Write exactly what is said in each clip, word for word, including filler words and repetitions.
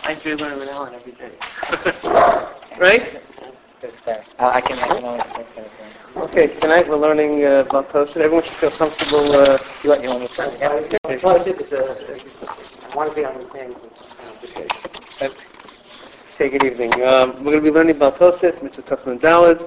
I enjoy learning with Alan every day. Right? It's there. Uh, I can, I can always check that. Okay, tonight we're learning uh, about Tosfos. Everyone should feel comfortable. Uh, you want, you want me to start? Yeah, it's, it's, it's, uh, I want to be on the same conversation. Okay, good evening. Um, we're going to be learning about Tosfos, Mitzvah Tafnun Daled.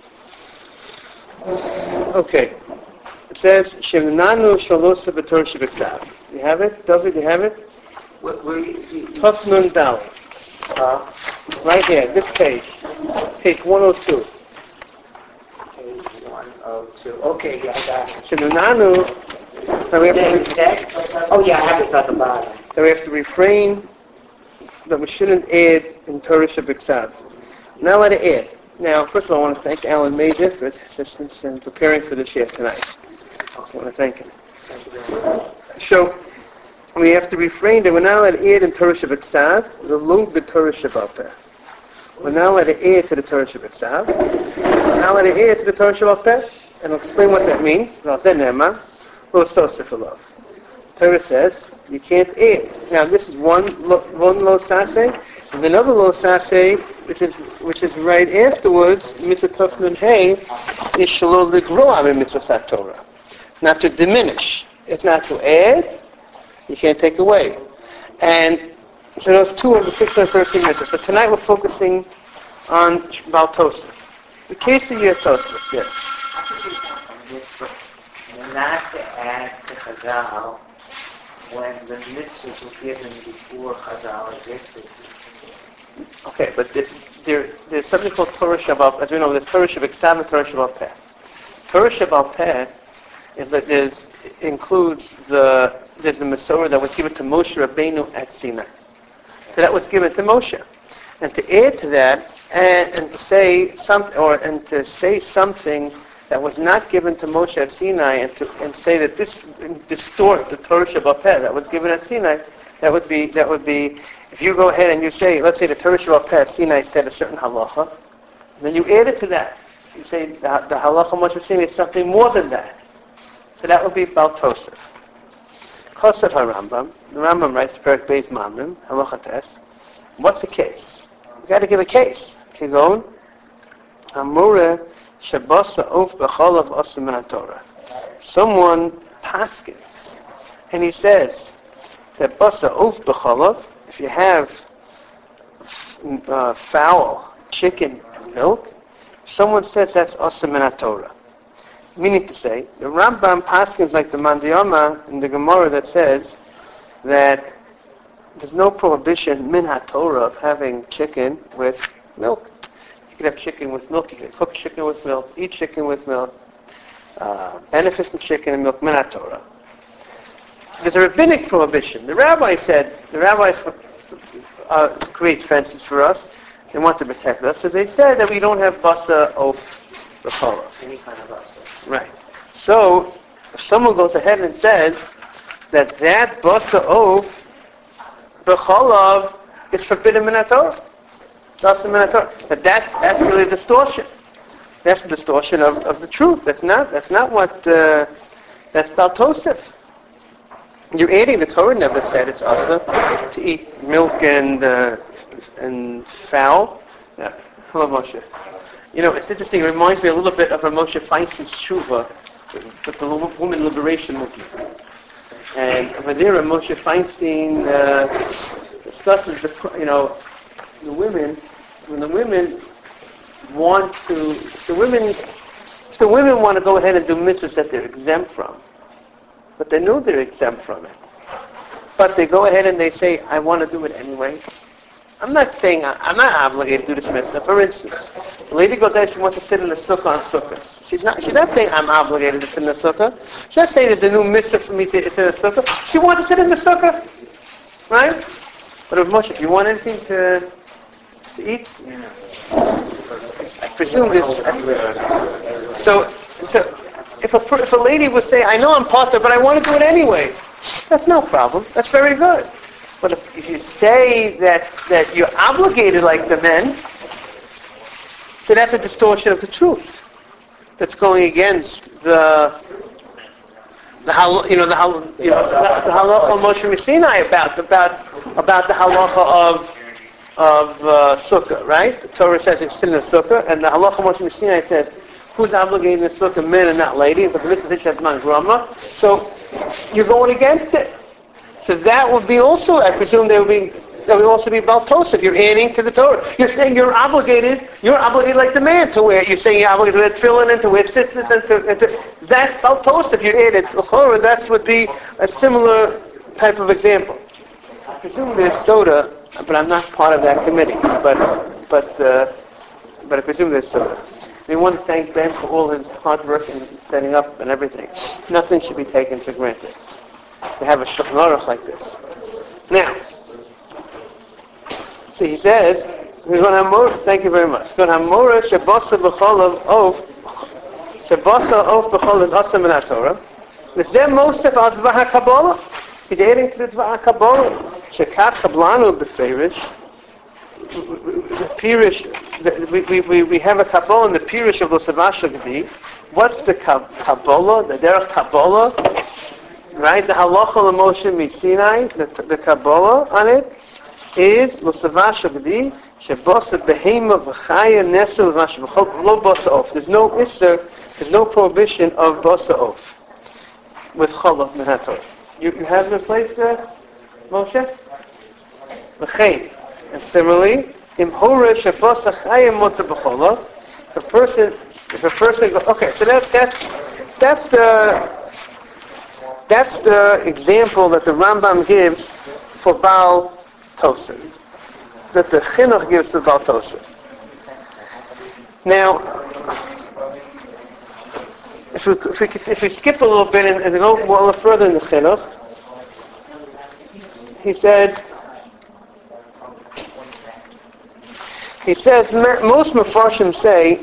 Okay. It says, Shemnanu Shalosa B'Torah Shebeksav. You have it? David, you have it? Tafnun Daled. Uh, right here, this page. Page one oh two. Page one oh two. Okay, yeah, I got it. Shemnanu. Now we have to re- oh, yeah, I have it at the bottom. Now we have to refrain that we shouldn't add in Torah Shebeksav. Now let it add. Now, first of all, I want to thank Alan Major for his assistance in preparing for this year tonight. I want to thank him. Thank you very much. So, we have to refrain that we're not allowed to add in Torah Shebeksav, the lung b'Torah Shebalpeh. We're not allowed to add to the Torah Shebeksav. We're not allowed to add to the Torah Shebalpeh, and I'll explain what that means. Lo sosef alav. Torah says you can't add. Now, this is one lo, one lo saseh. There's another lo saseh, which is which is right afterwards. Mitzvah Tafnun Hey is shelo ligroa mitzvah Torah, not to diminish. It's not to add. You can't take away. And so those two of the six hundred thirteen mitzvahs. So tonight we're focusing on Baal Tosef. The case of your Tosef, yes. Not to add to Chazal when the mitzvahs were given before Chazal existed. Okay, but there, there, there's something called Torah Shabbat. As we know, there's Torah Shebeksav and Torah Shabbat Peh. Torah Shabbat Peh is that there's includes the there's the Masorah that was given to Moshe Rabbeinu at Sinai. So that was given to Moshe, and to add to that and, and to say something or and to say something that was not given to Moshe at Sinai, and to and say that this distort the Torah Shabbat Peh that was given at Sinai, that would be that would be if you go ahead and you say, let's say the Torah Shabbat Peh at Sinai said a certain halacha, then you add it to that. You say the, the halacha Moshe Sinai is something more than that. So that would be Baal Tosef. Kosef HaRambam, the Rambam writes Perek Beis Mamrim, Halacha Tes. What's the case? We've got to give a case. Kigon, Amure Shabasa Of B'cholav Osim Min HaTorah. Someone paskins, and he says that Basa Of B'cholav, if you have uh, fowl, chicken, and milk, someone says that's Osim Min HaTorah. Meaning to say, the Rambam paskins like the Mandiyama in the Gemara that says that there's no prohibition min ha-Torah of having chicken with milk. You can have chicken with milk, you can cook chicken with milk, eat chicken with milk, uh, benefit from chicken and milk, min ha-Torah. There's a rabbinic prohibition. The rabbi said, the rabbis uh, create fences for us. They want to protect us. So they said that we don't have basa of the Torah. Any kind of basa. Right. So, if someone goes ahead and says that that basa of b'cholav is forbidden min ha-Torah, it's also min ha-Torah, but that's that's really a distortion. That's a distortion of, of the truth. That's not that's not what uh, that's Baal Tosef. You're adding. The Torah never said it's also to eat milk and uh, and fowl. Yeah. Hello, Moshe. You know, it's interesting. It reminds me a little bit of Moshe Feinstein's tshuva, the, the woman liberation movement. And over there, Moshe Feinstein uh, discusses the, you know, the women. When the women want to, the women, the women want to go ahead and do mitzvahs that they're exempt from, but they know they're exempt from it. But they go ahead and they say, "I want to do it anyway." I'm not saying, I'm not obligated to do this mitzvah. For instance, the lady goes out, she wants to sit in the sukkah on sukkahs. She's not, she's not saying I'm obligated to sit in the sukkah. She's not saying there's a new mitzvah for me to sit in the sukkah. She wants to sit in the sukkah. Right? But if Moshe, if you want anything to, to eat, I presume this. So, so if a, if a lady would say, I know I'm potter, but I want to do it anyway, that's no problem. That's very good. But if, if you say that, that you're obligated like the men, so that's a distortion of the truth. That's going against the the hal, you know the hal, you know the, the halacha of Moshe Sinai about about about the halacha of of uh, sukkah, right? The Torah says it's in the sukkah, and the halacha Moshe Sinai says who's obligated in the sukkah, men and not lady, because the mitzvah is man grama. So you're going against it. So that would be also, I presume, there would be that would also be baltos if you're adding to the Torah. You're saying you're obligated. You're obligated like the man to wear. You're saying you're obligated to wear tefillin and to wear tzitzis and to, and to that's baltos if you add it. L'chora, that would be a similar type of example. I presume there's soda, but I'm not part of that committee. But but uh, but I presume there's soda. We want to thank Ben for all his hard work in setting up and everything. Nothing should be taken for granted to have a Shulchan Aruch like this. Now, so he says, we're going to have more, thank you very much. We're going to have more Shabbasa b'chol of Shabbasa of b'chol of Asam in Torah. V'zeh Mosef al Dvar HaKabbalah. He's adding to the Dvar HaKabbalah. Shekat Kablanu b'ferish. The Pirish, we, we, we, we have a Kabbalah in the Pirish of Losavasha Gedi. What's the Kabbalah? The Derech Kabbalah? Right? The Halacha L'Moshe Misinai, the, the Kabbalah on it, is Losavasha Gedi, Shebosa Behema V'chaya Nesel V'masha V'chol Lo Bosa Of. There's no Isser, there's no prohibition of Bosa Of with Cholav Mehator. You, you have the place there, Moshe? V'chein. And similarly, im hora shabosa chayim mota b'cholav. The person, if a person goes, okay, so that, that's that's the that's the example that the Rambam gives for Baal Tosef, that the Chinuch gives for Baal Tosef. Now, if we if we, if we skip a little bit and, and go a little further in the Chinuch, he said. He says, most Mefarshim say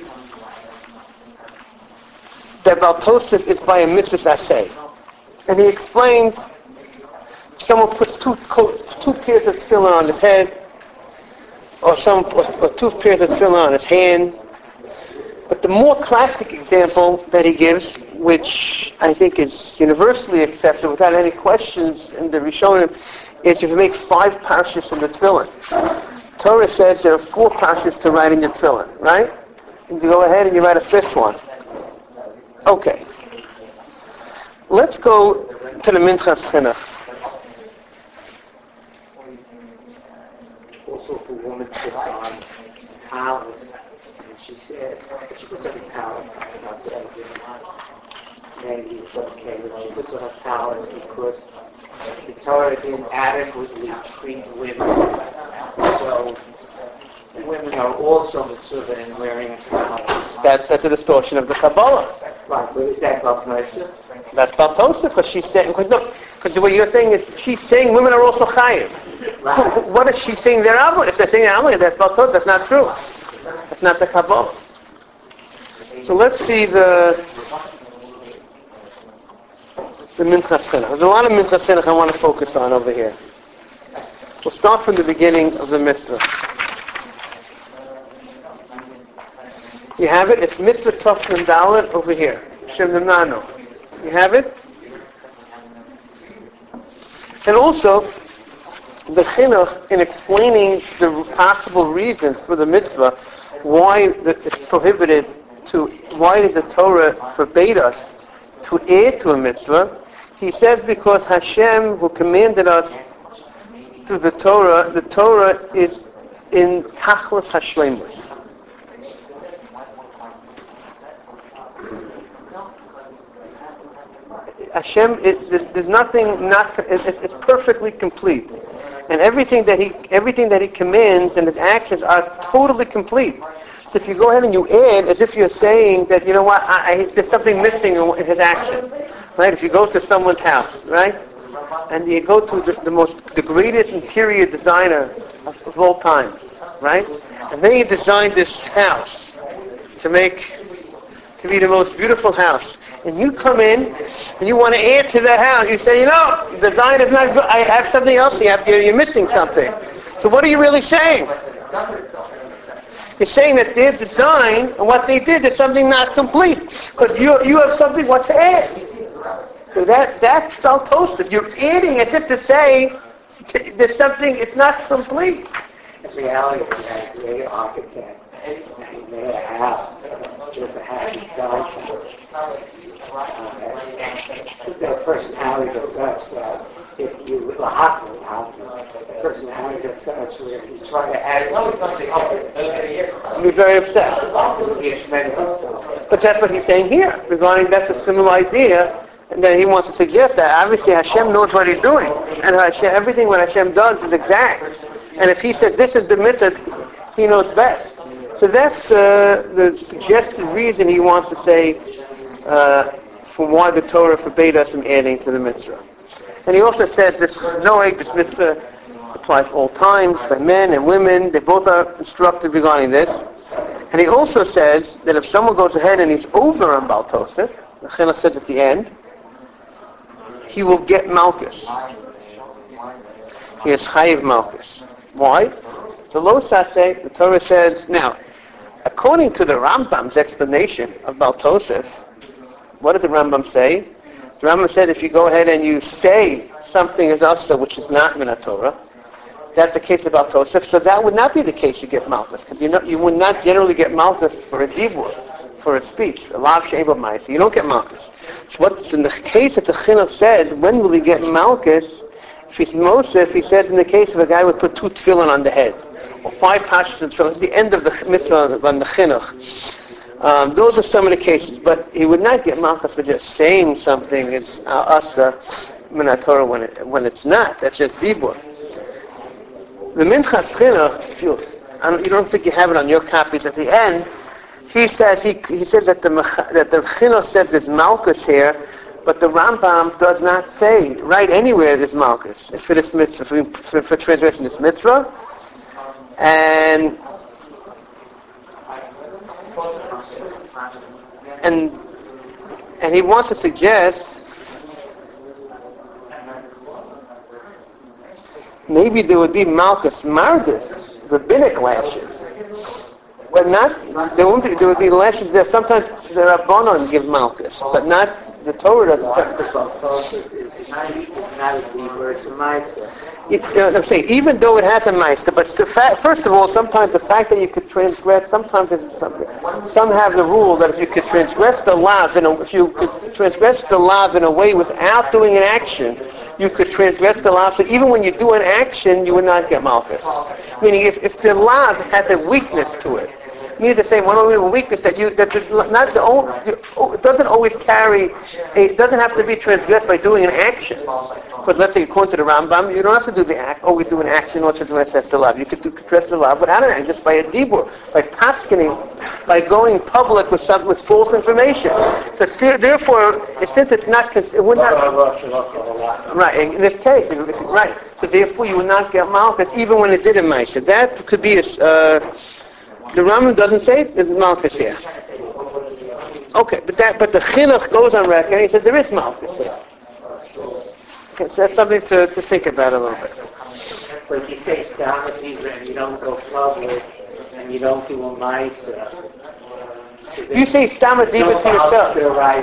that Baal Tosef is by a mitzvah aseh. And he explains, someone puts two coat, two pairs of tefillin on his head, or some or two pairs of tefillin on his hand. But the more classic example that he gives, which I think is universally accepted without any questions in the Rishonim, is if you make five parshas in the tefillin. Torah says there are four parshas to write in your tefillin, right? And you go ahead and you write a fifth one. Okay. Let's go to the Minchas Chinuch. Also, if a woman puts on talus, and she says, if she puts on a talus, maybe it's okay, but she puts on a talus because the Torah didn't adequately treat women. So women are also mitzvah in wearing a talus. That's that's a distortion of the Kabbalah. Right, but is that Baal Tosef? That's Baal Tosef, because she's saying, because look, because what you're saying is she's saying women are also chayim. Right. What is she saying they're obligated? If they're saying they're obligated, that's Baal Tosef. That's not true. That's not the Kabbalah. So let's see the the Minchas Chinuch. There's a lot of Minchas Chinuch I want to focus on over here. We'll start from the beginning of the mitzvah. You have it? It's mitzvah Tov Mem Dalet over here. Shem Nano. You have it? And also, the Chinuch, in explaining the possible reasons for the mitzvah, why it's prohibited to, why does the Torah forbade us to add to a mitzvah, he says because Hashem, who commanded us through the Torah, the Torah is in Tachlis Hashlemus. Hashem, it, there's, there's nothing not, it, it's perfectly complete. And everything that he, everything that he commands and his actions are totally complete. So if you go ahead and you add, as if you're saying that, you know what, I, I, there's something missing in, in his action. Right? If you go to someone's house, right? And you go to the, the most, the greatest interior designer of, of all times, right? And then you design this house to make, to be the most beautiful house. And you come in and you want to add to that house. You say, you know, the design is not good. I have something else here. You're, you're missing something. So what are you really saying? You're saying that their design and what they did is something not complete. Because you you have something what to add. So that that's Baal Tosef. You're adding as if to say there's something, it's not complete. In reality, he had a great architect, and he made a house with a happy side. Their personalities are such that if you, well, have to, have to, the personalities are such where if you try to add something up, You'll be very upset. he offends himself. But that's what he's saying here, regarding that's a similar idea, and then he wants to suggest that obviously Hashem knows what he's doing, and Hashem, everything what Hashem does is exact. And if he says this is the mitzvah, he knows best. So that's uh, the suggested reason he wants to say uh, for why the Torah forbade us from adding to the mitzvah. And he also says this noeg, this mitzvah applies all times by men and women. They both are instructed regarding this. And he also says that if someone goes ahead and he's over on Baal Tosef, the Chinuch says at the end, he will get Malchus. He is Chayiv Malchus. Why? The Lo Saseh, the Torah says, now, according to the Rambam's explanation of Baal Tosef, what does the Rambam say? The Rambam said if you go ahead and you say something is asa, which is not min Torah, that's the case of Baal Tosef. So that would not be the case you get Malchus, because you know you would not generally get Malchus for a dibur, for a speech, a lav sheba ma'aseh. You don't get Malchus. So what's in the case that the Chinuch says, when will he get Malchus? If he's Mosef, he says in the case of a guy who would put two tefillin on the head, or five pashas of tefillin. It's the end of the mitzvah on the Chinuch. Um, those are some of the cases, but he would not get Malchus for just saying something is uh, asa min Torah when it when it's not. That's just dibur. The Minchas Chinuch, if you, I don't, you don't think you have it on your copies at the end. He says he he says that the that the Chinuch says there's Malchus here, but the Rambam does not say right anywhere there's Malchus for this mitzvah for, for, for transgressing this mitzvah, and and and he wants to suggest maybe there would be Malchus Margus, rabbinic lashes. Well, not there won't be. There would be lashes there. Sometimes the Rabbanon give Malchus, but not the Torah doesn't. It's not a dibur, it's a ma'aseh. It, you know, I'm saying even though it has a ma'aseh, but the fact, first of all, sometimes the fact that you could transgress, sometimes it's something. Some have the rule that if you could transgress the lav, in a, if you could transgress the lav in a way without doing an action, you could transgress the lav. So even when you do an action, you would not get malchus. Meaning, if, if the lav has a weakness to it, meaning to say one only weakness that you that the, not the only, it doesn't always carry. It doesn't have to be transgressed by doing an action. Because let's say according to the Rambam, you don't have to do the act. Always do an action in order to transgress the lav. You could do transgress the lav without an action, just by a dibur, by paskening, by going public with some with false information. So therefore, since it's not, it would not. Right. In this case, right. So therefore, you would not get malchus even when it did a ma'aseh. That could be a. Uh, The Rambam doesn't say there's malchus here. Okay, but that but the chinuch goes on record and he says there is malchus here. Okay, so that's something to, to think about a little bit. But if you say stam and you don't go public and you don't do a ma'aseh. So you say stam even to yourself.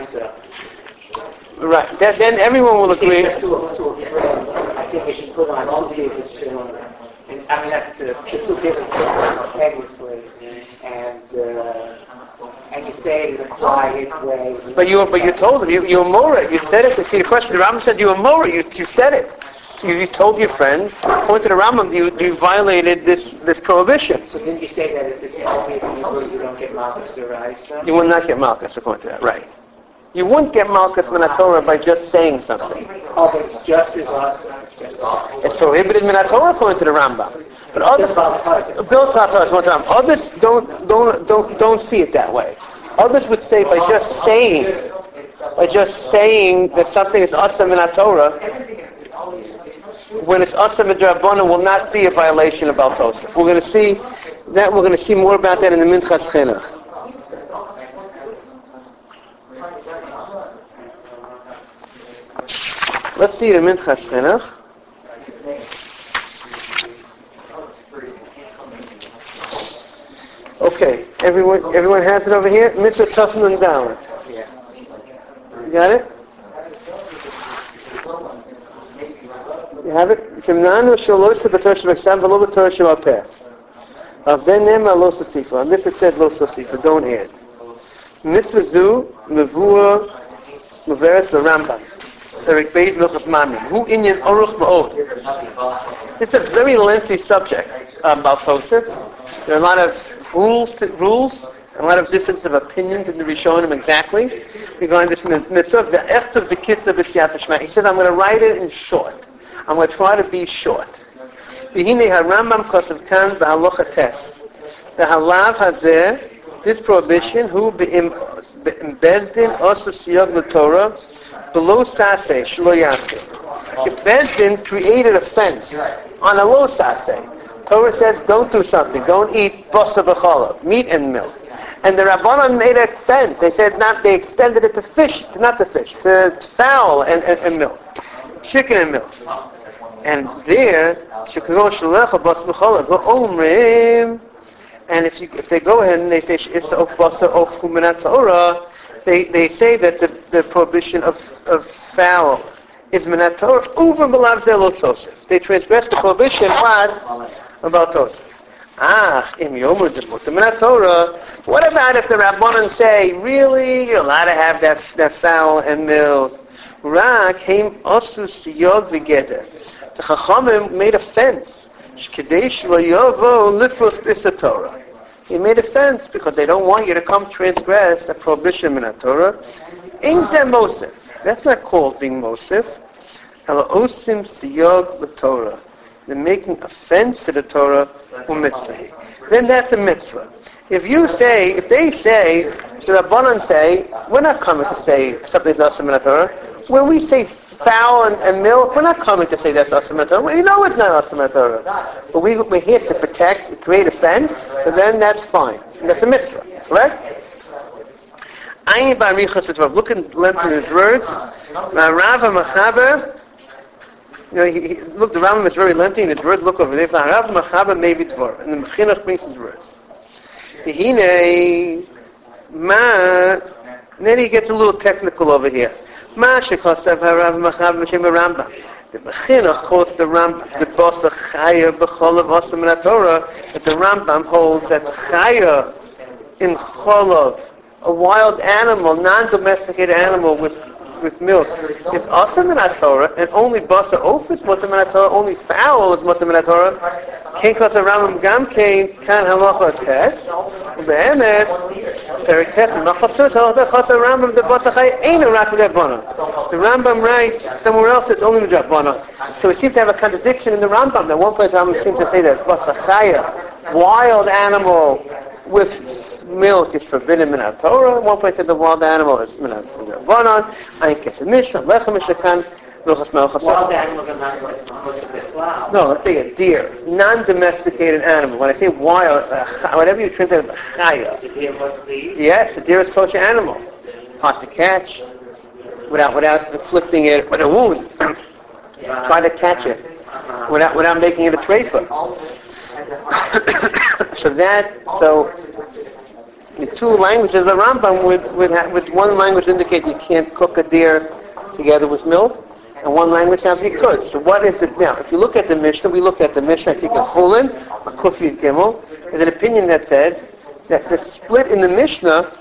Right. Then, then everyone will agree. To a, to a friend, I think you should put on two people children. And I mean, that's uh, two people simultaneously. And uh, and you say it in a quiet way. But you but you told him you you more it. You said it. See the question. The Rambam said you were more it. You you said it. So you, you told your friend. According to the Rambam, you you violated this this prohibition. So didn't you say that if it's only a Hebrew, you don't get malchus deraisa? You will not get malchus according to that. Right. You wouldn't get malchus min Torah by just saying something. Oh, but it's just as awesome. It's prohibited min Torah according to the Rambam. But others, others don't don't don't don't see it that way. Others would say by just saying, by just saying that something is asam in Torah, when it's asam in Rabbanan, will not be a violation of Baal Tosef. We're going to see that. We're going to see more about that in the Minchas Chinuch. Let's see the Minchas Chinuch. Okay, everyone, everyone has it over here. Mitzvah Tafnun Dalet. Yeah. You got it? You have it. Shemnanu shalosa b'torah sheb'aksam v'lo b'torah sheb'alpeh. Of then nema lo sosifa. On this it says lo sosifa. Don't add. Mitzvah zu mevua meveres the Rambam. Perik Beis Milchas Mamrin. Hu inyan oruch ma'od. It's a very lengthy subject about Tosef. There are a lot of rules, to, rules, a lot of difference of opinions in the Rishonim exactly regarding this mitzvah. The echtav b'kitzah b'siyat hashma. He says, I'm going to write it in short. I'm going to try to be short. V'hinei harambam kosav kan b'halocha tes. The halav hazeh, this prohibition, hu be'im bezdin osuf siyog l'Torah, below saseh, shlo yaseh. If Bezdin created a fence on a low saseh, Torah says don't do something, don't eat basa b'cholov, meat and milk. And the Rabbanan made a fence. They said not. They extended it to fish, to not to fish, to fowl and, and, and milk, chicken and milk. And there, shekaro shalecha basa b'cholov v'omrim. And if you if they go ahead and they say it's of basa of kuminat Torah, they they say that the, the prohibition of of fowl is minat Torah over b'lav zeh lo tosef. They transgress the prohibition what about tosef. Ah, im yomer debut minat Torah. What about if the Rabbanan say, really, you're allowed to have that that fowl and milk? Rak heim osu siyog v'geder. The Chachamim made a fence. Shkadesh lo yovo lifros b'isa Torah. He made a fence because they don't want you to come transgress a prohibition minat Torah. Ein zeh mosef. That's not called being mosef. Ela osim siyog l'Torah. They're making a fence to the Torah u'mitzvah. Then that's a mitzvah. If you say, if they say, if the Rabbanan say, we're not coming to say something's awesome in the Torah. When we say fowl and, and milk, we're not coming to say that's awesome in the Torah. We know it's not awesome in the Torah. But we, we're here to protect, create a fence, so then that's fine. And that's a mitzvah, correct? Ayin ba'arichas v'tvav. Look at length in his words. Rava Machaber. You know, he, he, look, the Rambam is very lengthy in his words. Look over there. Rava Machaber maybe tvar. And the Mechinach brings his words. Hine ma. Then he gets a little technical over here. Ma shekosav harav Machaber m'shem Rambam. The Mechinach quotes the Rambam. The bosa chaya b'cholav osam in Torah. That the Rambam holds that chaya in cholav, a wild animal, non-domesticated animal with with milk, is awesome in our Torah, and only basa oaf is mutam in our Torah, only fowl is mutam in our Torah. Kein kos Rambam gam kein kan halacha tes, ube'emet perik tes machasur halacha kos Rambam the basa chay ain't a rak v'dabana. The Rambam writes somewhere else it's only v'dabana. So we seem to have a contradiction in the Rambam. At one place Rambam seems to say that basa chaya, wild animal with milk is forbidden in our Torah. One place says the wild animal is in our Rabbanon. Ayin kesed mishnah, lechem mishakan, milchas melchas. Wild animals are not like No, let's say a deer, non-domesticated animal. When I say wild, uh, whatever you translate as chaya. Is a deer must be? Yes, a deer is kosher animal. Hard to catch, without without inflicting it with a wound. Try to catch it without without making it a treifa. so that so. The two languages of Rambam would, would, have, would one language indicate you can't cook a deer together with milk, and one language sounds you could. So what is it now? If you look at the Mishnah, we looked at the Mishnah, I think in Chulin, a Kufi Gimel, there's an opinion that says that the split in the Mishnah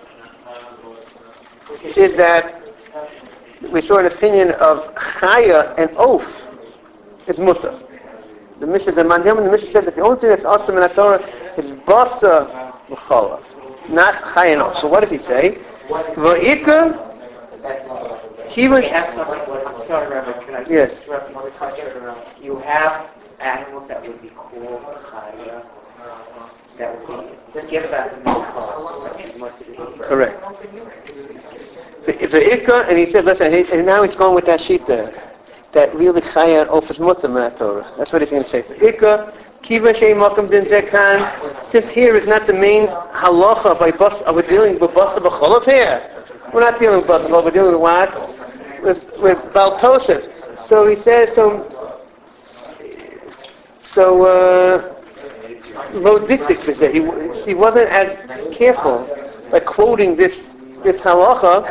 is that we saw an opinion of Chaya and Oaf is Mutter. The Mishnah, the Mandam, the Mishnah said that the only thing that's awesome in the Torah is Basa M'chalav. Not Chayano. So what does he say? Va'ikar Kiva. I'm sorry, Rabbi, can I just Yes. interrupt you? You have animals that would be called Chaya, that would be give that to milk. Correct. Va'ikar, and he said, listen, and now he's going with that sheet there, that really Chaya and Oaf is mutter in that Torah. That's what he's going to say. Va'ikar Kiva Shei Makam Din Zekan. Since here is not the main halacha by bas, are we dealing with basa b'cholav here? We're not dealing with basa b'cholav. We're dealing with what? With with Baal Tosef. So he says so. So lo diktik is that he he wasn't as careful by quoting this this halacha.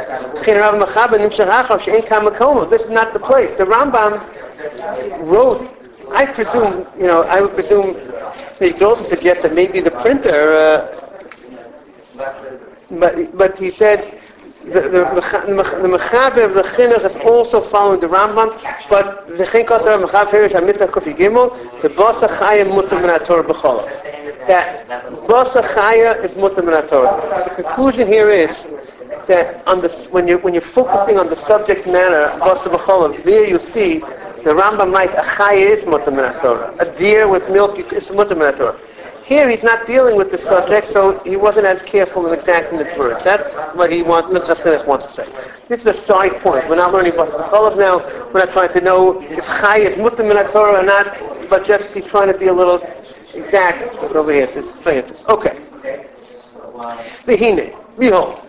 This is not the place. The Rambam wrote. I presume, you know, I would presume You could also suggest that maybe the printer, uh, but, but he said the, the, the Mechaber of the Chinuch is also following the Rambam, but the Chinuch of Mechaber Perish HaMitzvah Kufi Gimel, the Basa Chaya Mutar Min HaTorah B'Cholav. That Basa Chaya is Mutar Min HaTorah. The conclusion here is that on the, when, you're, when you're focusing on the subject matter, Basa B'Cholav, there you see the Rambam writes, a chaya is mutar min HaTorah. A deer with milk is mutar min HaTorah. Here he's not dealing with the subject, so he wasn't as careful in exacting his words. That's what he wants, Minchas Chinuch wants to say. This is a side point. We're not learning about the Cholav now. We're not trying to know if chaya is mutar min HaTorah or not, but just he's trying to be a little exact over here. Play this. Okay. V'hine, behold.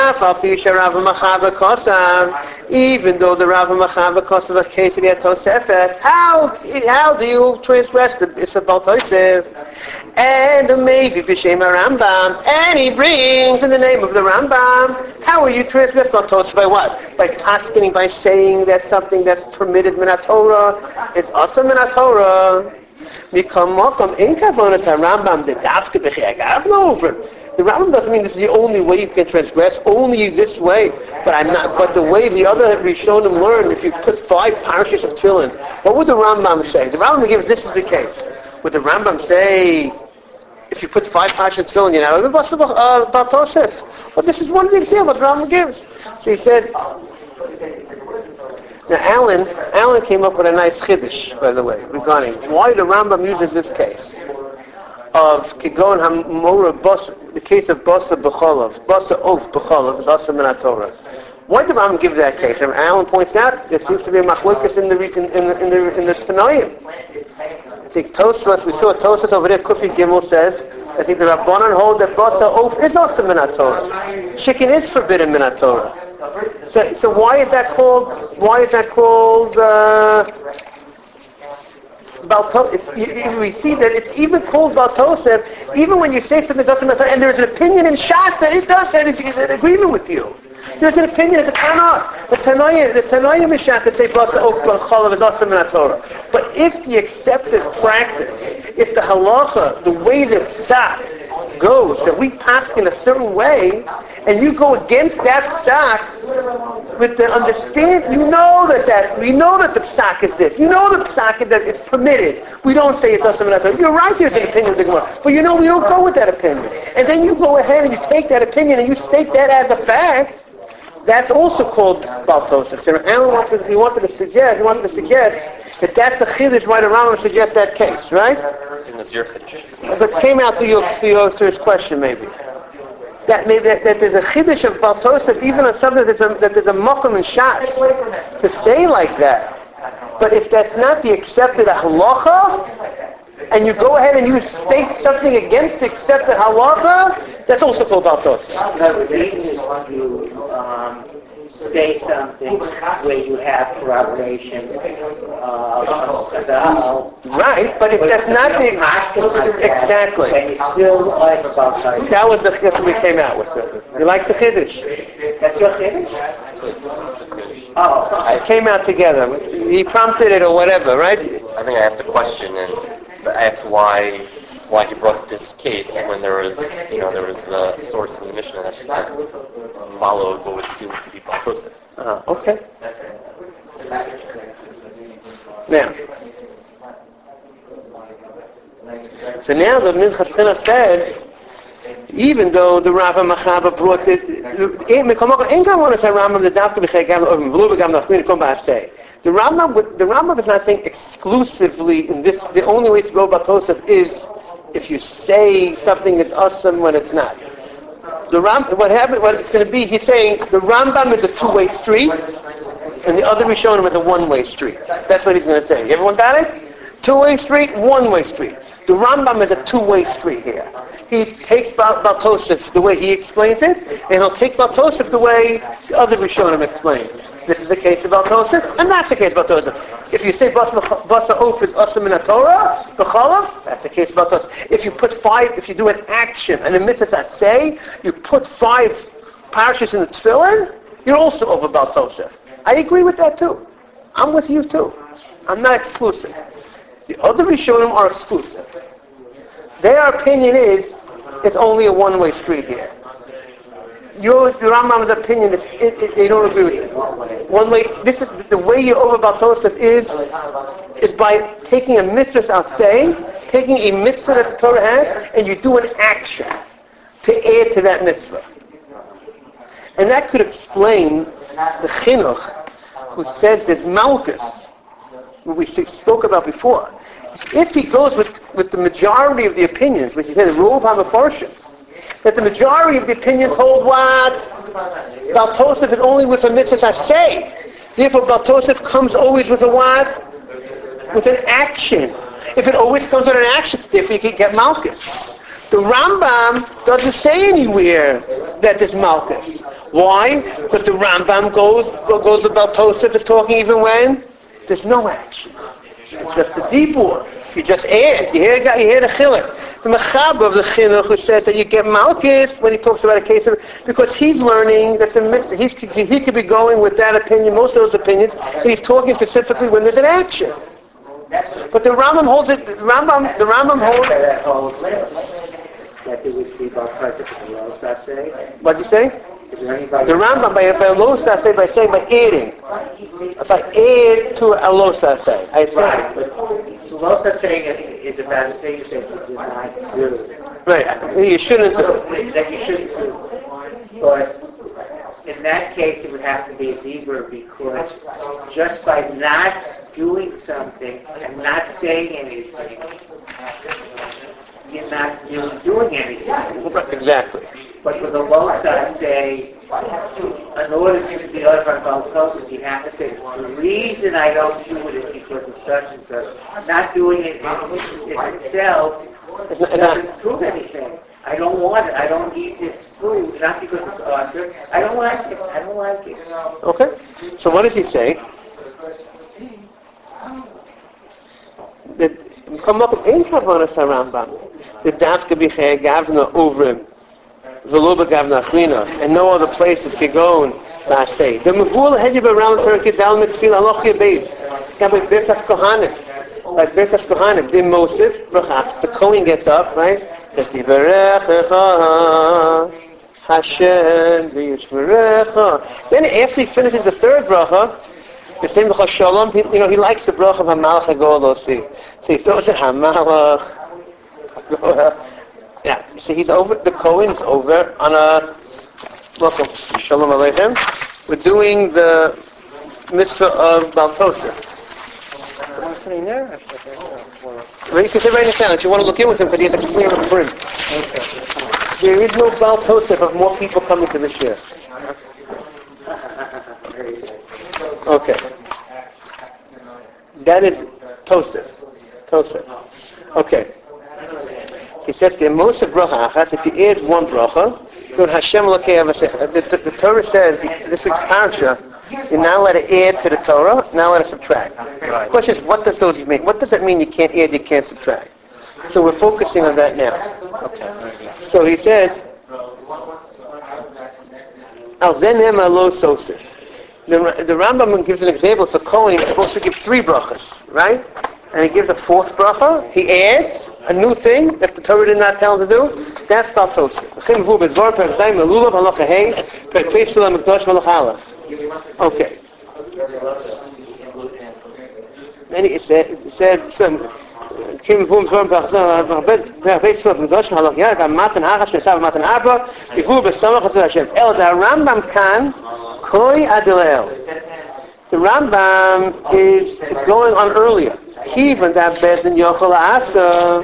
Even though the Rav Machava Kosav was case in the Tosefet, how how do you transgress the Issa Bal Tosef? And maybe B'Shem Rambam, and he brings in the name of the Rambam. How are you transgress Bal Tosef by what? By asking, by saying that something that's permitted min HaTorah is also min HaTorah. Mikam Mokom in Kavonat Rambam the Dafke B'Chei Agavno. The Rambam doesn't mean this is the only way you can transgress, only this way. But I'm not. But the way the other Rishonim learned, if you put five parashas of tefillin, what would the Rambam say? The Rambam gives this is the case. Would the Rambam say, if you put five parashas of tefillin, you know, about Tosef? Well, this is one of the examples the Rambam gives. So he said. Now, Alan, Alan came up with a nice chiddush, by the way, regarding why the Rambam uses this case of Kigon HaMora Bos, the case of Basa B'Cholav, Basa Of B'Cholav is also min HaTorah. Why did Rambam give that case? And Alan points out there seems to be a machlokes in the in the in the in the Tanoim. I think Tosfos, we saw Tosfos over there. Kufi Gimel says, I think the Rabbanan hold that Basa Of is also min HaTorah. Chicken is forbidden min HaTorah. So, so why is that called? Why is that called? Uh, Balto- we see that it's even called Baltosef, even when you say something doesn't matter, and there's an opinion in Shas that it does that is in agreement with you. There's an opinion, it's a Tanakh. The Tanoim, the Tanoim in Shas that say Basa Ok Cholav is also min HaTorah. But if the accepted practice, if the halacha, the way that psak goes, that we pass in a certain way, and you go against that psak with the understand, you know that that we know that the psak is this. You know the psak is that it's permitted. We don't say it's also min HaTorah. You're right. There's an opinion of the Gemara, but you know we don't go with that opinion. And then you go ahead and you take that opinion and you state that as a fact. That's also called Baltosef. So Alan wanted, he wanted to suggest, he wanted to suggest that that's the chiddush why the Rambam suggests that case, right? It was your chiddush. But it came out to your to your to his question maybe. That maybe that, that there's a chiddush of Baltosef even on something that there's a, that there's a mokum in Shas to say like that. But if that's not the accepted halacha, and you go ahead and you state something against the accepted halacha, that's also called Baltosef. No, the reason is you um, say something where you have corroboration of Chazal. Right, but if that's not the exactly, and you still like Baltosef. That was the chiddush we came out with. You like the chiddush? That's your chiddush? Oh, It came out together. He prompted it or whatever, right? I think I asked a question and I asked why why he brought this case when there was, you know, there was a source in the Mishnah that, that followed what would seem to be Baltosef. Uh, okay. Now, so now the Minchas Chinuch says, even though the Rav Machava brought this, the Rambam, the Rambam is not saying exclusively in this. The only way to go about Tosef is if you say something is awesome when it's not. The Ram, what happened? What it's going to be? He's saying the Rambam is a two-way street, and the other Rishonim is a one-way street. That's what he's going to say. Everyone got it? Two-way street, one-way street. The Rambam is a two-way street here. He takes Baltosef the way he explains it, and he'll take Baltosef the way the other Rishonim explain. This is the case of Baltosef, and that's the case of Baltosef. If you say Basa Of is Asa Min HaTorah, B'Cholav, that's the case of Baltosef. If you put five, if you do an action, and a mitzvah say, you put five parashas in the tefillin, you're also over Baltosef. I agree with that too. I'm with you too. I'm not exclusive. The other Rishonim are exclusive. Their opinion is it's only a one-way street here. Your the Rambam's opinion is it, it, they don't agree with it. One way. This is the way you over Baal Tosef is is by taking a mitzvah say, taking a mitzvah that the Torah has, and you do an action to add to that mitzvah. And that could explain the chinuch who says there's malchus, what we spoke about before. If he goes with with the majority of the opinions, which he says rov hamafarshim, that the majority of the opinions hold what? Baal Tosef is only with a mitzvah say. Therefore, Baal Tosef comes always with a what? With an action. If it always comes with an action, therefore you can get malchus. The Rambam doesn't say anywhere that there's malchus. Why? Because the Rambam goes goes to Baal Tosef is talking even when there's no action. It's just a detour. You just add. You hear, you hear the chiluk. The Mechaber of the chinuch who says that you get malchus when he talks about a case of, because he's learning that the mitzvah, he's, he could be going with that opinion, most of those opinions, and he's talking specifically when there's an action. But the Rambam holds it. The Rambam, the Rambam holds that holds that there would be about present in the Losas say. What'd you say? Is there anybody? The Rambam by by Losas say by saying by adding. If I add to a Losas say, I say. Right, but Losas saying is about things that you do not do. Right, you shouldn't do. That you shouldn't do. But in that case, it would have to be a deeper because just by not doing something and not saying anything, you're not really doing anything. Exactly. But for the Losas say, in order to be over Baal Tosef, you have to say, the reason I don't do it is because of such and such. Not doing it in, in itself doesn't prove anything. I don't want it. I don't eat this food, not because it's awesome. I don't like it. I don't like it. Okay. So what does he say? That come up with ein kavanas Rambam. The dafka b'chei gavna ovrim. V'lo b'gavna achrina. And no other places can go last day. The mevul hedjib around Perkei Dal mitzvil aloch yebez. Gam by Birkas Kohanim. Like Birkas Kohanim. Dim Mosif, brachas. The Kohen gets up, right? Says, Yivarechecha Hashem v'yishmerecha. Then after he finishes the third bracha, the same bracha shalom, you know, he likes the bracha of HaMalach HaGolosi. So he throws it HaMalach. Yeah, so he's over, the Kohen's over on a, welcome, Shalom Aleichem. We're doing the mitzvah of Baal Tosef. Someone sitting there? Well, you can sit right in the silence. You want to look in with him because he has a clear print. Okay. There is no Baal Tosef of more people coming to this year. Okay. That is Tosef. Tosef. Okay. He says, if you add one bracha, the, the, the Torah says, this week's parasha, you're not allowed to add to the Torah, not allowed to subtract. The question is, what does those mean? What does it mean you can't add, you can't subtract? So we're focusing on that now. Okay. So he says, the, the Rambam gives an example. If the Kohen is supposed to give three brachas, right? And he gives a fourth bracha, he adds a new thing that the Torah did not tell him to do. That's Baal Tosef. Okay. Then he said, he said, Kim Vum Zorn Matan Hachash Nesav Matan Arba Yivu B'Samach Hatzad Hashem El Da Rambam Kan Koi Adilel. The Rambam is, is going on earlier. Even that Bezdin Yochel Asa,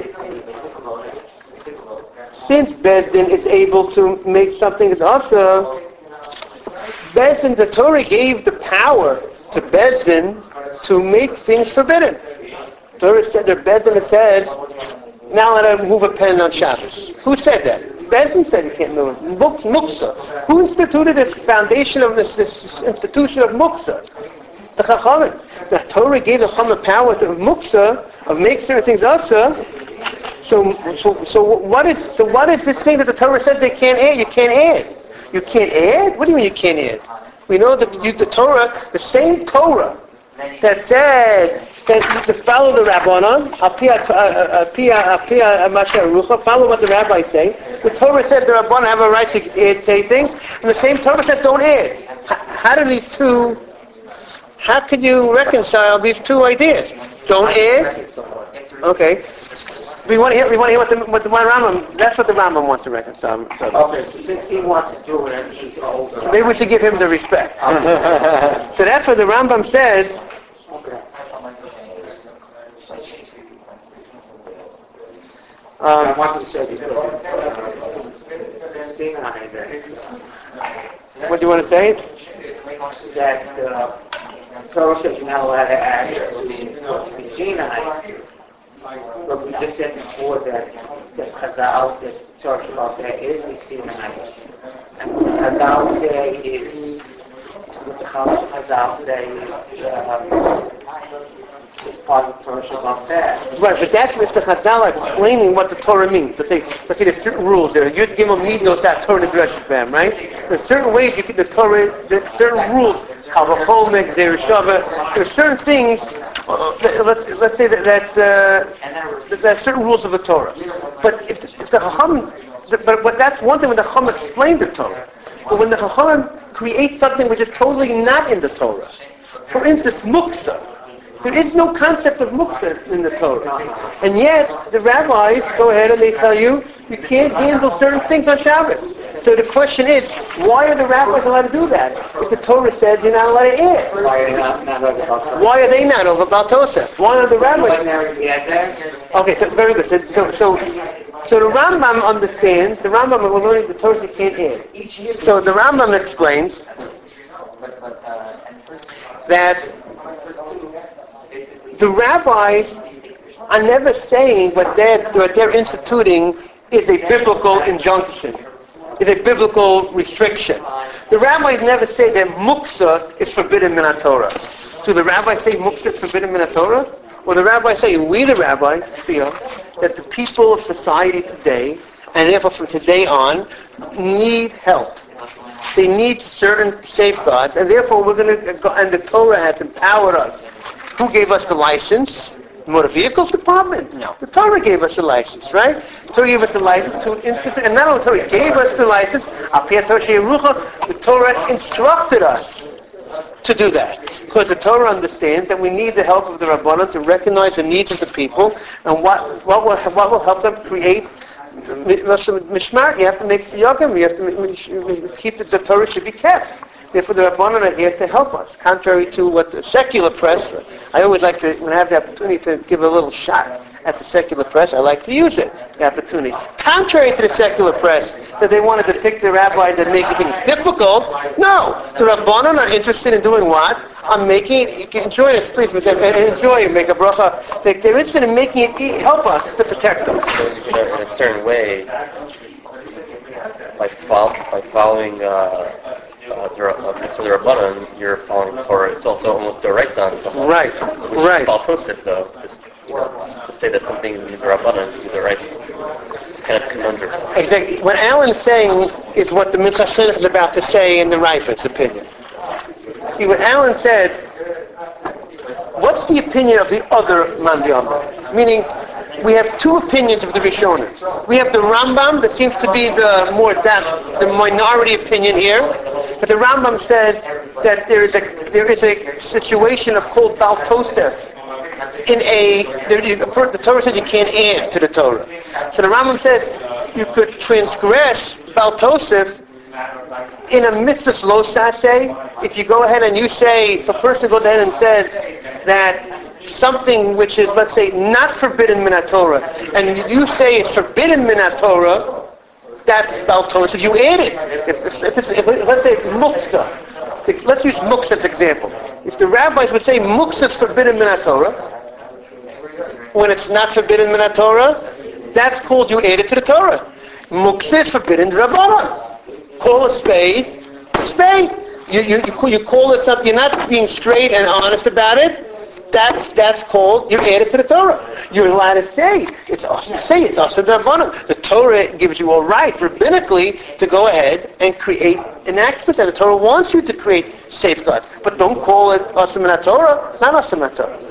since Bezdin is able to make something that's also, Bezdin, the Torah gave the power to Bezdin to make things forbidden. The Torah said, there Bezdin it says, now let him move a pen on Shabbos. Who said that? Bezdin said you can't move it. Muksa. Who instituted this foundation of this, this institution of Muksa? The Chachamim. The Torah gave the Chachamim power to muksa, of make certain things also. So, so, so what is, so what is this thing that the Torah says they can't add? You can't add. You can't add? What do you mean you can't add? We know that you, the Torah, the same Torah that said to follow the Rabbanon, follow what the rabbis say. The Torah says the Rabbanon have a right to add, say things, and the same Torah says don't add. H- how do these two, how can you reconcile these two ideas? Don't add? Okay. We want to hear, we want to hear what the, what the Rambam, that's what the Rambam wants to reconcile. Okay, so since he wants to do it, he's older. So maybe we should give him the respect. So that's what the Rambam says. Okay. I Um, want to say because Sinai, that, what do you want to say? that uh, Torah says you're not allowed to add to Sinai. But we just said before that that Chazal that talks about that is Sinai. And what the Chazal say is what the Chazal say is uh, is part of Torah Shabbat Peh. Right, but that's Mister Chazal explaining what the Torah means. Let's say, let's say there's certain rules there. Yud Gimel Midos that Torah Dreshus Bam, right? There's certain ways you can, the Torah, there's certain rules. Kavachomek, Zereshava. There's certain things. Uh, let's let's say that that, uh, that there's certain rules of the Torah. But if the, if the Chacham, but but that's one thing when the Chacham explained the Torah. But when the Chacham creates something which is totally not in the Torah, for instance, muksa. There is no concept of muksa in the Torah. And yet, the rabbis go ahead and they tell you, you can't handle certain things on Shabbos. So the question is, why are the rabbis allowed to do that? If the Torah says you're not allowed to eat. Why are they not, not over Baltosef? Why are they not over Baltosef? Why are the rabbis? there? Okay, so very good. So, so, so, so the Rambam understands, the Rambam, we're learning the Torah you can't add. So the Rambam explains that the rabbis are never saying what they're, what they're instituting is a biblical injunction, is a biblical restriction. The rabbis never say that muksa is forbidden in the Torah. Do the rabbis say muksa is forbidden in the Torah? Or the rabbis say, we the rabbis feel that the people of society today, and therefore from today on, need help. They need certain safeguards, and therefore we're going to go, and the Torah has empowered us. Who gave us the license? The Motor Vehicles Department. No. The Torah gave us the license, right? The Torah gave us the license to institute, and not only the Torah gave us the license, the Torah instructed us to do that. Because the Torah understands that we need the help of the Rabbanan to recognize the needs of the people, and what what will what will help them create mishmar. You have to make siyagim. You have to keep the, the Torah should be kept. Therefore, the Rabbanan are here to help us. Contrary to what the secular press, I always like to, when I have the opportunity to give a little shot at the secular press, I like to use it, the opportunity. Contrary to the secular press, that they want to depict the rabbis as making things difficult, no. The Rabbanan are interested in doing what? I'm making it, you can join us, please, and enjoy it, make a bracha. They, they're interested in making it help us to protect us. In a certain way, by, fol- by following uh, Uh, the, uh, so the Rabbanan, you're following the Torah. It's also almost Doraisa on someone. Right, which right. Is Baltosef, though. Just, you know, to say that something is Rabbanan is Doraisa. It's kind of a conundrum. Exactly. What Alan's saying is what the Minchas Chinuch is about to say in the Reifet's opinion. See, what Alan said, what's the opinion of the other Mandiyama? Meaning, we have two opinions of the Rishonim. We have the Rambam that seems to be the more das, the minority opinion here. But the Rambam says that there is a there is a situation of called Baltosef in a there, the Torah says you can't add to the Torah. So the Rambam says you could transgress Baltosef in a mitzvah lo saseh. If you go ahead and you say, if a person goes ahead and says that something which is, let's say, not forbidden min Torah, and you say it's forbidden min Torah, that's Baltosef. If you add it, if, if, if, if, if, let's say muksa, let's use muksa as an example. If the rabbis would say muksa is forbidden min Torah, when it's not forbidden min Torah, that's called you add it to the Torah. Muksa is forbidden Rabbanan. Call a spade a spade. You, you, you, you call it something, you're not being straight and honest about it, That's that's called, you add it to the Torah. You're allowed to say, it's awesome to say, it's awesome Rabbanan. The Torah gives you a right, rabbinically, to go ahead and create enactments, and the Torah wants you to create safeguards. But don't call it awesome in Torah. It's not awesome in Torah.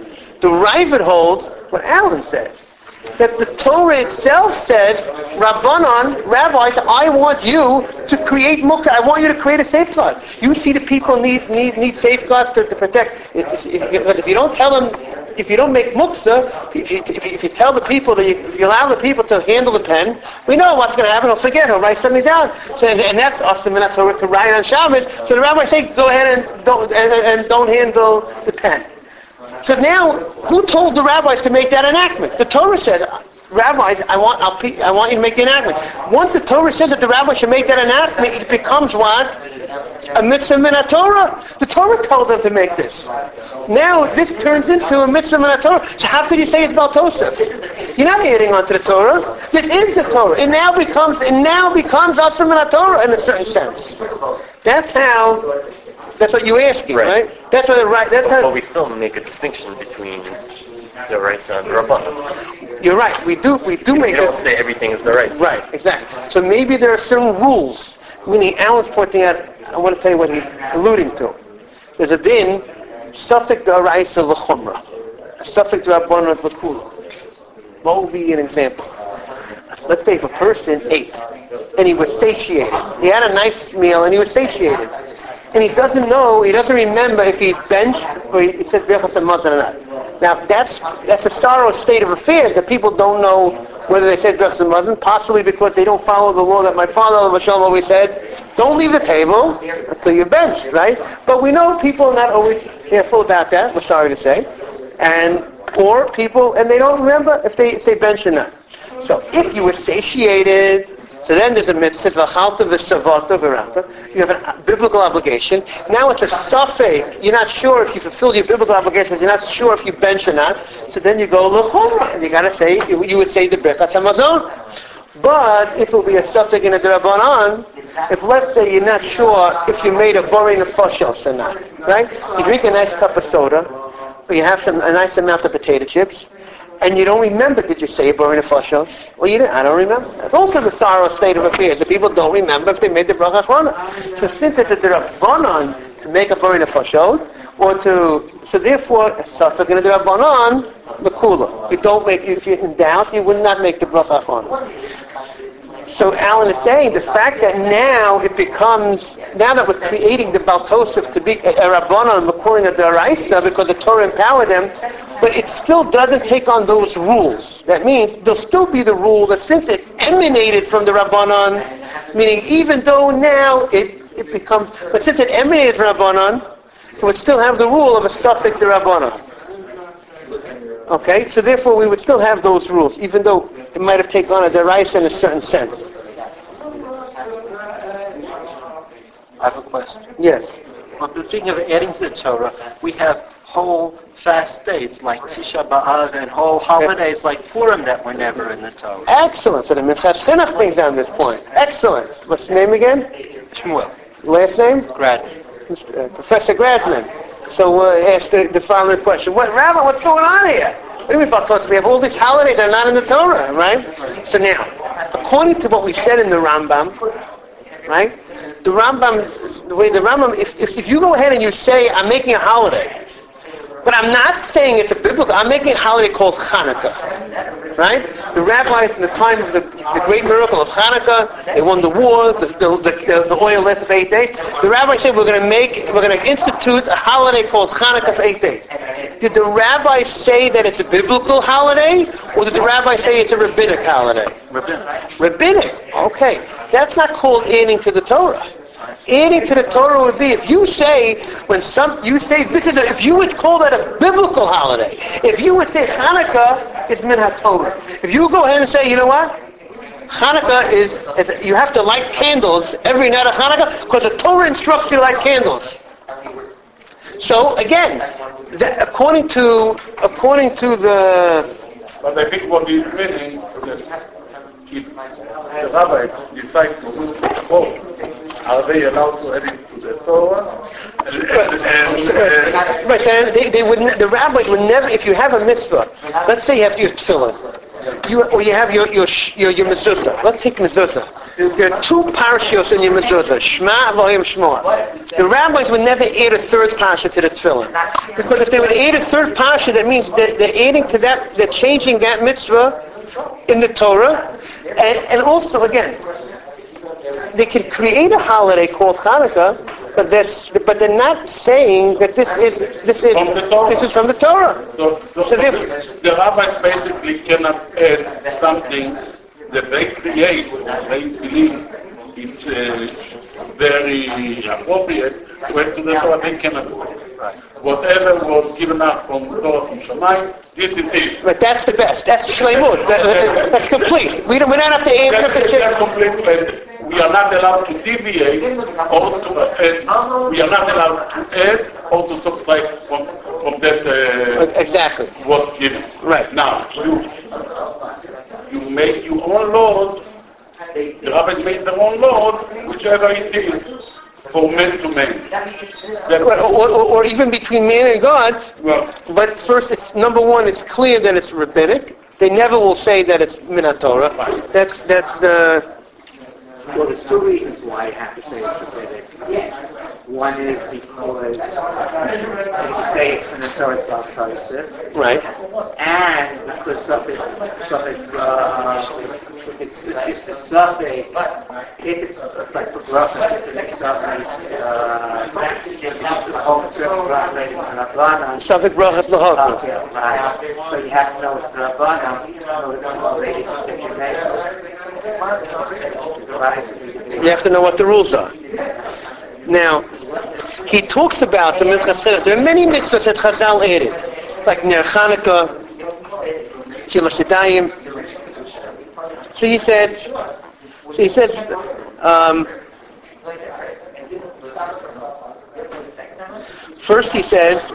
The Ravid holds what Alan said. That the Torah itself says, Rabbanon, rabbis, I want you to create muktzah. I want you to create a safeguard. You see the people need need, need safeguards to, to protect. If, if, if, if you don't tell them, if you don't make muktzah, if you, if you, if you tell the people, that you, if you allow the people to handle the pen, we know what's going to happen. He'll forget. He'll write something down. So, and, and that's awesome enough to, to write on Shabbos. So the rabbis say, go ahead and don't, and, and don't handle the pen. So now, who told the rabbis to make that enactment? The Torah says, rabbis, I want, I'll, I want you to make the enactment. Once the Torah says that the rabbis should make that enactment, it becomes what? A mitzvah min Torah. The Torah told them to make this. Now this turns into a mitzvah min Torah. So how could you say it's Baltosef? You're not adding on to the Torah. This is the Torah. It now becomes, it now becomes Asr min Torah in a certain sense. That's how. That's what you're asking, right? right? That's what. Right. That's how. But we still make a distinction between Deraisa and Rabbanon. You're right. We do. We do You make. don't a, say everything is Deraisa. Right. Exactly. So maybe there are certain rules. Meaning, Alan's pointing out. I want to tell you what he's alluding to. There's a din, suffix Deraisa l'chumra, a suffix Rabbanon l'kula. What would be an example? Let's say if a person ate and he was satiated. He had a nice meal and he was satiated. And he doesn't know, he doesn't remember if he benched or he said Birchas Hamazon or not. Now that's that's a sorrow state of affairs that people don't know whether they said Birchas Hamazon, possibly because they don't follow the law that my father Mashal always said, don't leave the table until you're benched, right? But we know people are not always careful about that, we're sorry to say. And or people, and they don't remember if they say bench or not. So if you were satiated, so then there's a mitzvah, v'chalta v'savata v'rata. You have a biblical obligation. Now it's a suffix. You're not sure if you fulfilled your biblical obligations. You're not sure if you bench or not. So then you go l'chumra, and you got to say, you would say the Birchas Hamazon. But if it would be a suffix in a D'Rabbanan, if let's say you're not sure if you made a borei nefashos or not, right? You drink a nice cup of soda, or you have some a nice amount of potato chips, and you don't remember, did you say a borei nefashos? Well, you didn't. I don't remember. That's also the sorrow state of affairs. The people don't remember if they made the bracha achrona. So since it's a D'Rabbanan to make a borei nefashos, or to, so therefore, a suffix in a D'Rabbanan, the kula. You don't make, if you're in doubt, you would not make the bracha achrona. So Alan is saying the fact that now it becomes, now that we're creating the Baltosef to be a, a Rabbanon, we're calling it a Deraisa because the Torah empowered them, but it still doesn't take on those rules. That means there'll still be the rule that since it emanated from the Rabbanon, meaning even though now it, it becomes, but since it emanated from Rabbanon, it would still have the rule of a suffix to Rabbanon. Okay, so therefore we would still have those rules, even though it might have taken on a deraisa in a certain sense. I have a question. Yes. Well, speaking of adding to the Torah, we have whole fast days like Tisha B'Av and whole holidays like Purim that were never in the Torah. Excellent. So the Minchas Chinuch brings down this point. Excellent. What's the name again? Shmuel. Last name? Gradman. Uh, Professor Gradman. So uh, ask the, the following question. What, Rabbi, what's going on here? What do you mean about Tosfos? We have all these holidays that are not in the Torah, right? So now, according to what we said in the Rambam, right? The Rambam, the way the Rambam, if, if, if you go ahead and you say, I'm making a holiday, but I'm not saying it's a biblical, I'm making a holiday called Hanukkah, right? The rabbis in the time of the, the great miracle of Hanukkah, they won the war, the, the, the, the oil lasted for eight days. The rabbis said we're going to make, we're going to institute a holiday called Hanukkah for eight days. Did the rabbis say that it's a biblical holiday, or did the rabbis say it's a rabbinic holiday? Rabbinic. Rabbinic. Okay, that's not called adding to the Torah. Adding to the Torah would be if you say when some you say this is a, if you would call that a biblical holiday. If you would say Hanukkah is min haTorah. If you go ahead and say, you know what, Hanukkah is, is you have to light candles every night of Hanukkah because the Torah instructs you to light candles. So again, that, according to according to the. But I think what he's meaning that if the rabbis decide to quote, are they allowed to add it to the Torah? And, and, and, Right, and they, they would, the rabbis would never, if you have a mitzvah, let's say you have your tefillin, you, or you have your, your, your, your mezuzah, let's take mezuzah. There are two parashiyos in your mezuzah, Shema v'Hayim Shmoah. The rabbis would never add a third parsha to the tefillin. Because if they would add a third parsha, that means that they're adding to that, they're changing that mitzvah in the Torah. And, and also, again, they could create a holiday called Hanukkah, but this, but they're not saying that this is this is From the Torah. this is from the Torah. So, so, So so therefore- the, the rabbis basically cannot add something that they create, they believe it's uh, very appropriate, where to the Torah they cannot do it. Whatever was given us from Torah from Shammai, this is it. But that's the best. That's shleimut. That, that, that's complete. We don't we don't have to add. We don't have That's, to that's change. complete. And we are not allowed to deviate or to add. We are not allowed to add or to subtract from, from that uh, Exactly. what's given. Right. Now, you you make your own laws. The rabbis made their own laws, whichever it is, for man to man. That, Or, or, or even between man and God. well, But first, it's number one. It's clear that it's rabbinic. They never will say that it's min Torah. That's that's the. Well, there's two reasons why you have to say it's rabbinic. One is because you say it's from the Torah about Torah, Right. and because something, something, uh, it's, it's a something, if it's like for bracha, if it's something, uh, if it's a home certain bracha related to Rabbanan, Shavik brachas lahokah. okay, right. So you have to know it's the Rabbanan, you know it's related to the name. You have to know what the rules are. Now, he talks about the Minchas Chinuch. There are many mitzvahs that Chazal added, like Ner Chanukah, Shilas Yadayim. So he says, so he says, um, first he says,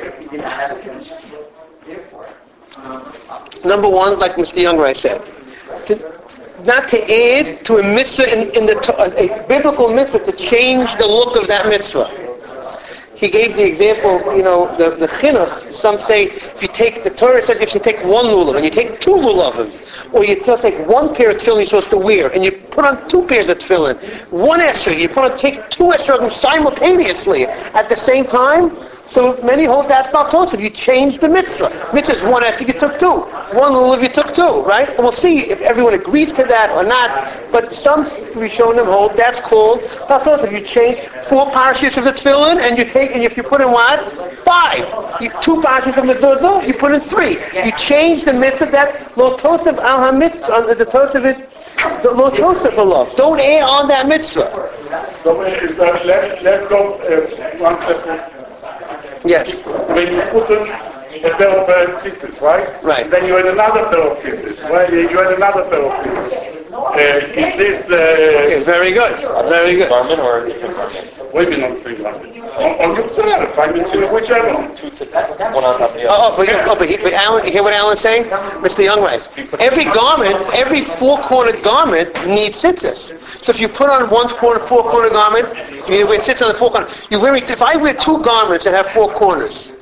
number one, like Mister Youngright said, to, not to add to a mitzvah in, in the a biblical mitzvah to change the look of that mitzvah. He gave the example, you know, the, the chinuch. Some say if you take, the Torah says if you take one lulav and you take two lulavim, or you just take one pair of tefillin you're supposed to wear, and you put on two pairs of tefillin, one esrog, you put on, take two esrogim simultaneously at the same time. So many hold that's not close. If you change the mitzvah, mitzvah is one esrog, you took two. One lulav, you took two, right? And we'll see if everyone agrees to that or not. But some Rishonim hold that's called not close. If you change four parashas of the tefillin, and you take, and if you put in what? Five. You, two parashas of the mezuzah, you put in three. You change the mitzvah that lo tosef al ha-mitzvah, the tosef is the lo tosef alav. Don't add on that mitzvah. so is that, let, let's go uh, one second. Yes. When you put on a pair of uh, tzitzis, right? Right. Then you had another pair of tzitzis, right? You had another pair of tzitzis. Uh, is this, Okay, uh, very good. Very good. Garment or a different garment? what do you mean on the same garment? On, on yourself, I mean, to whichever one. Two tzitzis, one on top of the Oh, oh, other. but, you- oh, but, he, but Alan, you hear what Alan's saying? Mister Youngright. Every garment, every four-cornered garment needs tzitzis. So if you put on one corner, four-corner garment, you wear tzitzis on the four corner. You wear, if I wear two garments that have four corners,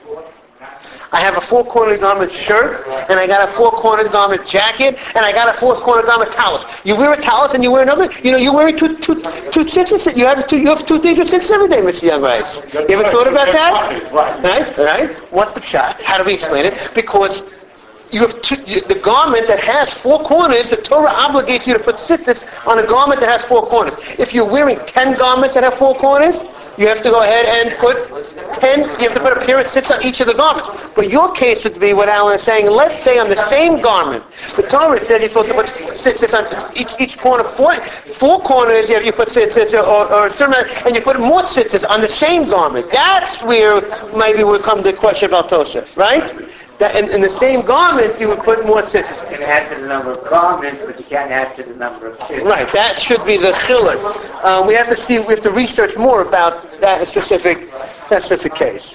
I have a four-cornered garment shirt, and I got a four-cornered garment jacket, and I got a four-cornered garment talus. You wear a talus, and you wear another. You know, you wear two, two, two tzitzis. You have two, you have two things with tzitzis every day, Mister Youngright. You ever thought about that? Right, right. What's the shot? How do we explain it? Because you have two, you, the garment that has four corners, the Torah obligates you to put tzitzis on a garment that has four corners. If you're wearing ten garments that have four corners, you have to go ahead and put ten, you have to put a pair of tzitzis on each of the garments. But your case would be what Alan is saying. Let's say on the same garment, the Torah says you're supposed to put tzitzis on each, each corner. Four, four corners, you, have, you put tzitzis, or, or a certain, and you put more tzitzis on the same garment. That's where maybe we'll come to the question about Tosef, right? That in, in the same garment, you would put more tzitzis. You can add to the number of garments, but you can't add to the number of tzitzis. Right, that should be the chiluk. Uh, we have to see, we have to research more about that specific, specific case.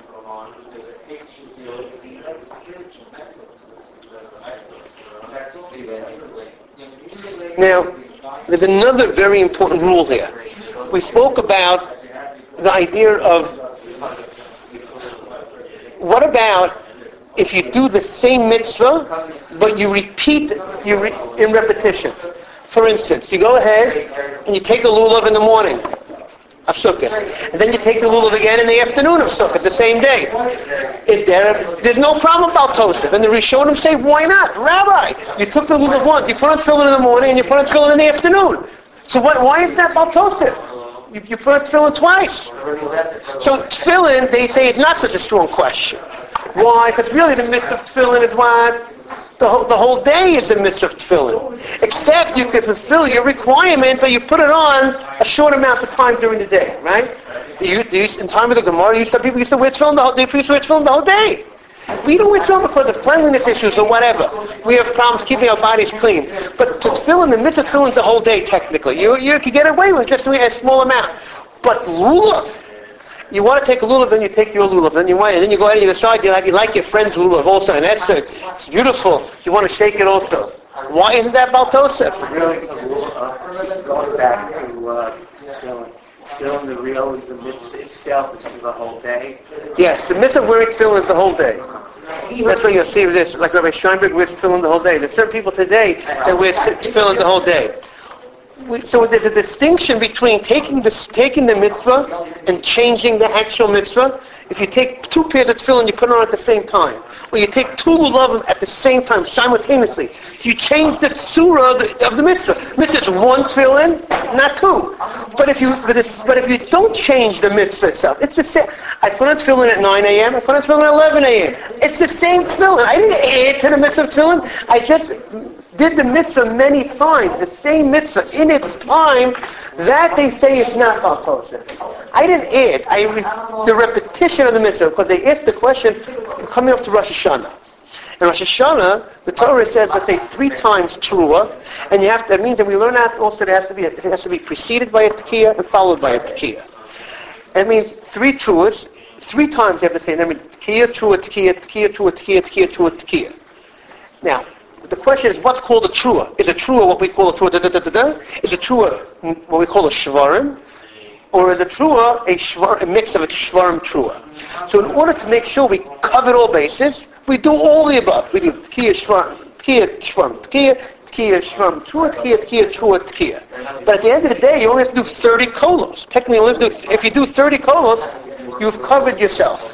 Now, there's another very important rule here. We spoke about the idea of, what about if you do the same mitzvah, but you repeat you re, in repetition? For instance, you go ahead and you take a lulav in the morning of Sukkot, and then you take the lulav again in the afternoon of Sukkot, the same day. Is there? There's no problem about Tosef. And the Rishonim say, why not, Rabbi? You took the lulav once, you put on tefillin in the morning, and you put on tefillin in the afternoon. So what? Why is that about Tosef? You, you put on tefillin twice. So tefillin, they say, is not such a strong question. Why? Because really, the mitzvah of tefillin is what. The whole, the whole day is the mitzvah of tefillin. Except you can fulfill your requirement, but you put it on a short amount of time during the day, right? You, you, in time of the Gemara, you, some people used to wear tefillin the whole day, people used to wear tefillin the whole day. We don't wear tefillin because of cleanliness issues or whatever. We have problems keeping our bodies clean. But to tefillin, the mitzvah of tefillin is the whole day, technically. You, you can get away with just doing a small amount. But lulav, you want to take a lulav, then you take your lulav, then you want, and then you go ahead and you decide you like, you like your friend's lulav also, and that's it. It's beautiful. You want to shake it also. Why isn't that about Tosef? Really, uh, going back to uh, tefillin, tefillin, the real is the mitzvah itself is for the whole day. Yes, the mitzvah of wearing tefillin is the whole day. That's why you'll see this, like Rabbi Scheinberg wears tefillin the whole day. There's certain people today that wear tefillin the whole day. We, so there's a distinction between taking the, taking the mitzvah and changing the actual mitzvah. If you take two pairs of tefillin, you put it on at the same time. Or you take two lulavim at the same time, simultaneously. You change the surah of the, of the mitzvah. Mitzvah is one tefillin, not two. But if you but, it's, but if you don't change the mitzvah itself, it's the same. I put on tefillin at nine a.m., I put on tefillin at eleven a.m. It's the same tefillin. I didn't add to the mitzvah of tefillin. I just did the mitzvah many times, the same mitzvah in its time. That they say is not Baltosef. I didn't add. I re- the repetition of the mitzvah, because they asked the question coming up to Rosh Hashanah. In Rosh Hashanah, the Torah says, let's say, three times Trua, and you have to, that means that we learn out also that it has to be it has to be preceded by a Tekiah and followed by a Tekiah. That means three Truas, three times you have to say. That means Tekiah, Trua, Tekiah, Tekiah, Trua, Tekiah, Tekiah, Trua, Tekiah. Now, the question is, what's called a trua? Is a trua what we call a trua da da da da da? Is a trua what we call a shvarim? Or is a trua a, shvar, a mix of a shvarim trua? So in order to make sure we cover all bases, we do all the above. We do tkiya shvarim, tkiya shvarim, tkiya, tkiya shvarim trua, tkiya, tkiya trua, tkiya. But at the end of the day, you only have to do thirty kolos. Technically, you only have to do, if you do thirty kolos, you've covered yourself.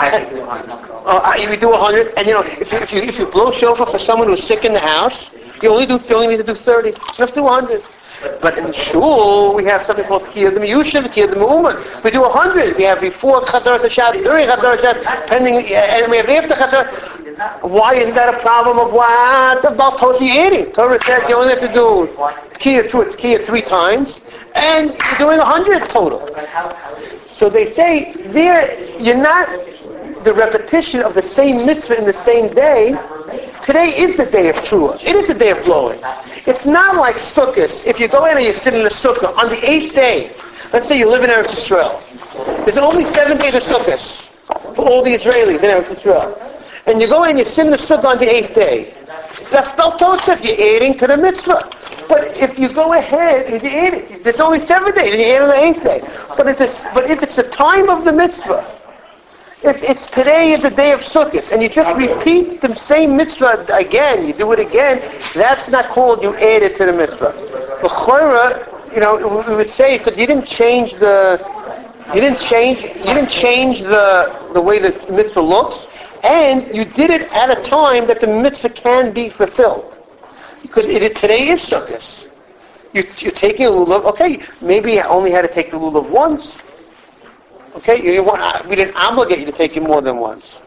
Uh, you do a hundred, and you know, if you, if you if you blow shofar for someone who's sick in the house, you only do you only need to do thirty. You have to do a hundred. But in shul, we have something called Kiyah the Miyushav, Kiyah the Mu'uman. We do a hundred. We have before Chazar Hashat, during Chazar Hashat, pending, and we have after Chazar. Why isn't that a problem of what about Toshi eating? Torah says you only have to do Kiyah two, Kiyah three times, and you're doing a hundred total. So they say there you're not. The repetition of the same mitzvah in the same day, today is the day of Trua. It is the day of blowing. It's not like Sukkot. If you go in and you sit in the Sukkah, on the eighth day, let's say you live in Eretz Yisrael, there's only seven days of Sukkot for all the Israelis in Eretz Yisrael. And you go in and you sit in the Sukkah on the eighth day. That's spelled Tosef. You're adding to the mitzvah. But if you go ahead and you add it, there's only seven days and you add on the eighth day. But if it's, but if it's the time of the mitzvah, If it's today is the day of Sukkot, and you just repeat the same mitzvah again, you do it again, that's not called you added to the mitzvah. The Chorah, you know, we would say because you didn't change the, you didn't change, you didn't change the the way the mitzvah looks, and you did it at a time that the mitzvah can be fulfilled. Because it, today is Sukkot. You, you're taking a lulav. Okay, maybe you only had to take the lulav once. Okay, you, you want, we didn't obligate you to take it more than once.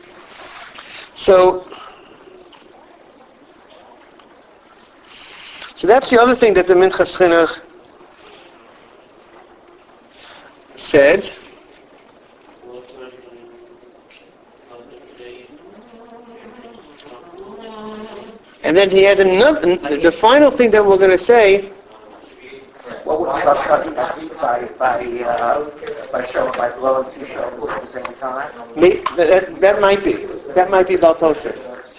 So, so that's the other thing that the Minchas Chinuch said. And then he had another, the final thing that we're going to say. Well, what about by by uh, by showing by blowing two shovels at the same time? May, that, that might be. That might be about Tosef.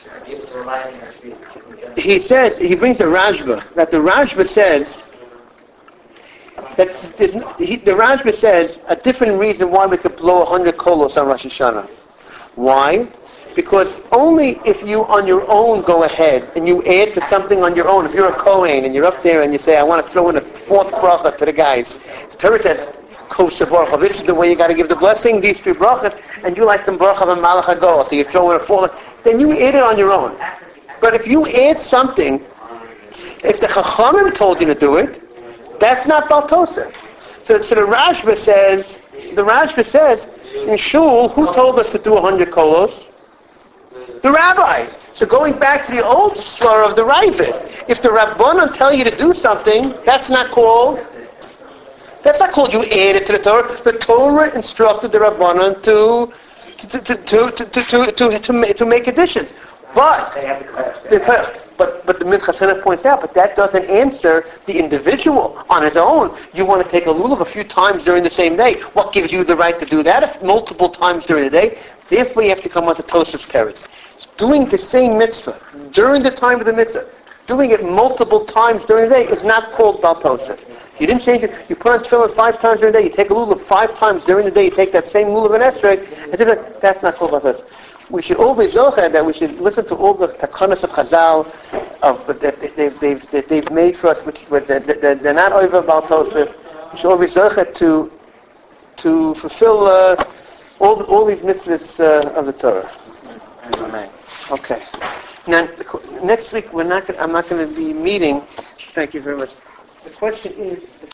He says, he brings a Rashba, that the Rashba says, that he, the Rashba says a different reason why we could blow one hundred kolos on Rosh Hashanah. Why? Because only if you on your own go ahead and you add to something on your own, if you're a Kohen and you're up there and you say, I want to throw in a fourth bracha to the guys. The Torah says, kosher bracha, this is the way you got to give the blessing, these three brachas, and you like them bracha and malach hagol, so you throw in a fourth, then you add it on your own. But if you add something, if the Chachamim told you to do it, that's not Bal Tosef. So, so the Rashba says, the Rashba says, in Shul, who told us to do a hundred kolos? The rabbis. So going back to the old slur of the Ravid, if the Rabbanon tell you to do something, that's not called, that's not called you add it to the Torah. The Torah instructed the Rabbanon to to to to to to to, to, to, ma- to make additions. But the, but but the Minchas Chinuch points out, but that doesn't answer the individual on his own. You want to take a lulav a few times during the same day. What gives you the right to do that if multiple times during the day? Therefore, you have to come on to Tosef's teretz. Doing the same mitzvah during the time of the mitzvah, doing it multiple times during the day is not called Bal Tosef. You didn't change it. You put on tefillin five times during the day. You take a lulav five times during the day. You take that same lulav and esrog, and do that. That's not called Bal Tosef. We should always know that we should listen to all the takanas of Chazal of that they've they've that they've made for us, which which they're, they're not over Bal Tosef. We should always know to to fulfill uh, all all these mitzvahs uh, of the Torah. Amen. Okay. Now next week we're not. Gonna, I'm not going to be meeting. Thank you very much. The question is.